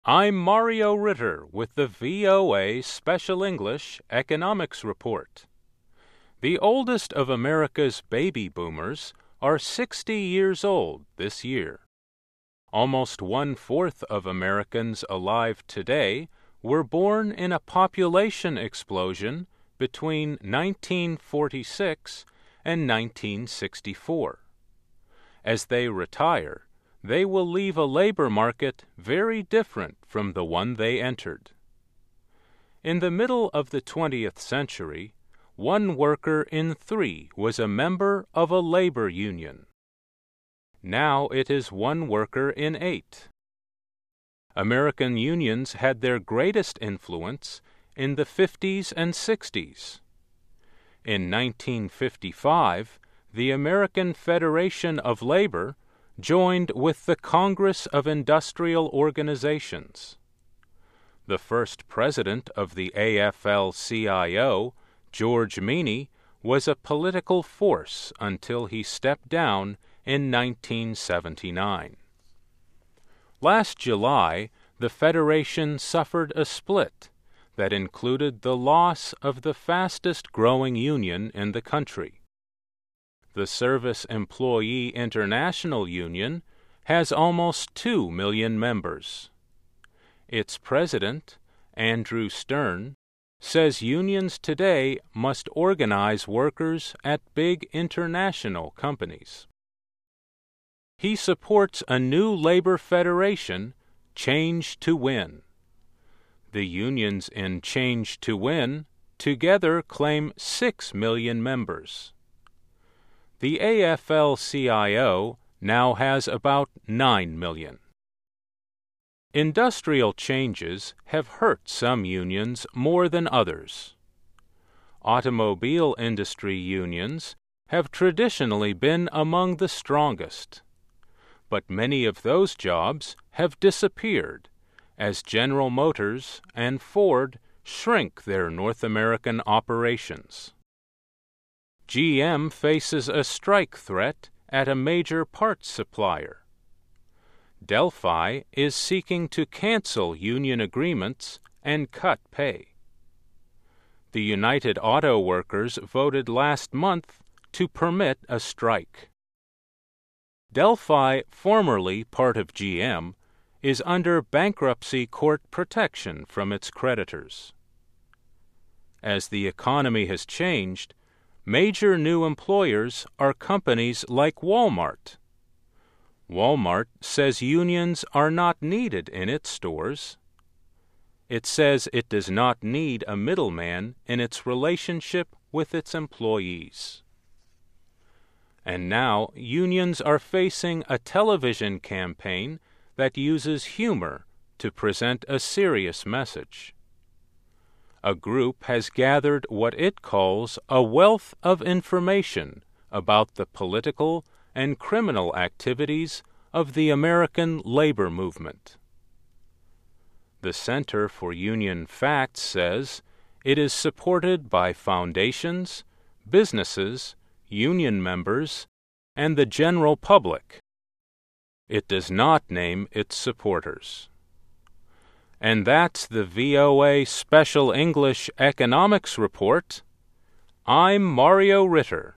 I'm Mario Ritter with the VOA Special English Economics Report. The oldest of America's baby boomers are 60 years old this year. Almost one-fourth of Americans alive today were born in a population explosion between 1946 and 1964. As they retire, they will leave a labor market very different from the one they entered. In the middle of the 20th century, one worker in three was a member of a labor union. Now it is one worker in eight. American unions had their greatest influence in the 50s and 60s. In 1955, the American Federation of Labor joined with the Congress of Industrial Organizations. The first president of the AFL-CIO, George Meany, was a political force until he stepped down in 1979. Last July, the Federation suffered a split that included the loss of the fastest-growing union in the country. The Service Employee International Union has almost 2 million members. Its president, Andrew Stern, says unions today must organize workers at big international companies. He supports a new labor federation, Change to Win. The unions in Change to Win together claim 6 million members. The AFL-CIO now has about 9 million. Industrial changes have hurt some unions more than others. Automobile industry unions have traditionally been among the strongest, but many of those jobs have disappeared as General Motors and Ford shrink their North American operations. GM faces a strike threat at a major parts supplier. Delphi is seeking to cancel union agreements and cut pay. The United Auto Workers voted last month to permit a strike. Delphi, formerly part of GM, is under bankruptcy court protection from its creditors. As the economy has changed, major new employers are companies like Walmart. Walmart says unions are not needed in its stores. It says it does not need a middleman in its relationship with its employees. And now unions are facing a television campaign that uses humor to present a serious message. A group has gathered what it calls a wealth of information about the political and criminal activities of the American labor movement. The Center for Union Facts says it is supported by foundations, businesses, union members, and the general public. It does not name its supporters. And that's the VOA Special English Economics Report. I'm Mario Ritter.